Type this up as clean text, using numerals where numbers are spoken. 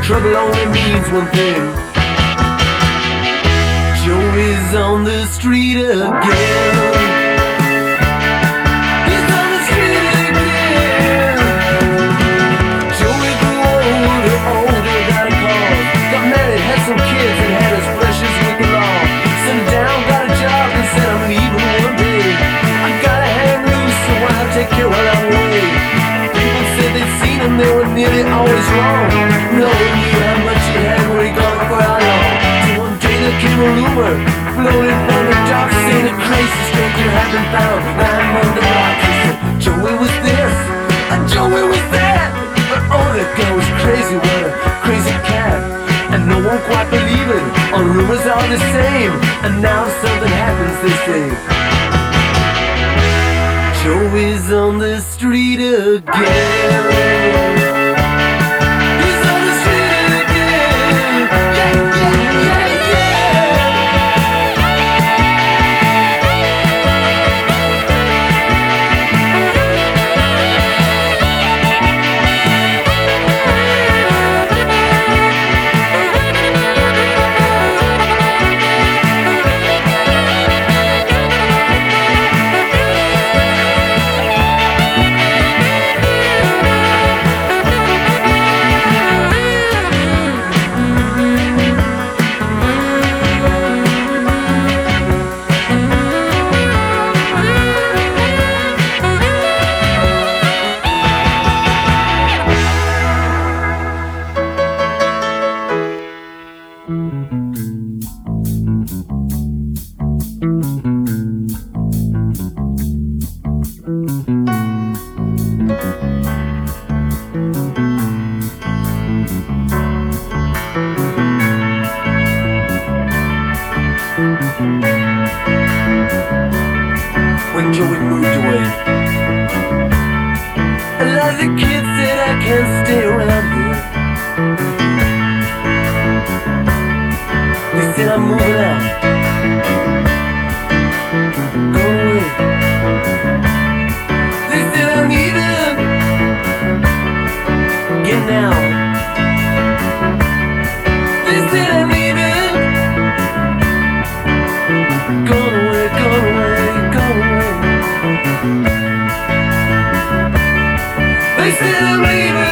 Trouble only means one thing. Joe is on the street again. He's on the street again. Joey grew older, got a cause. Got married, had some kids, and had his brushes with the law. Settled down, got a job, and said I'm leaving one day. I gotta hang loose, so I'll take care while I'm away. People said they'd seen him, they were nearly always wrong. No one knew how much he had, where he gone, for how long. So one day there came a rumor, floated from the dock, saying a crazy stranger had been found lying among the rocks. They said Joey was this, and Joey was that. But oh, that guy was crazy, what a crazy cat. And no one quite believed it, all rumors are the same. And now something happens, they say. Joey's on the street again. When Joey moved away, a lot of the kids said I can't stay around here. They said I'm moving out, going away. They said I'm leaving, getting out. They said I'm leaving, going away, going away, going away. They said I'm leaving.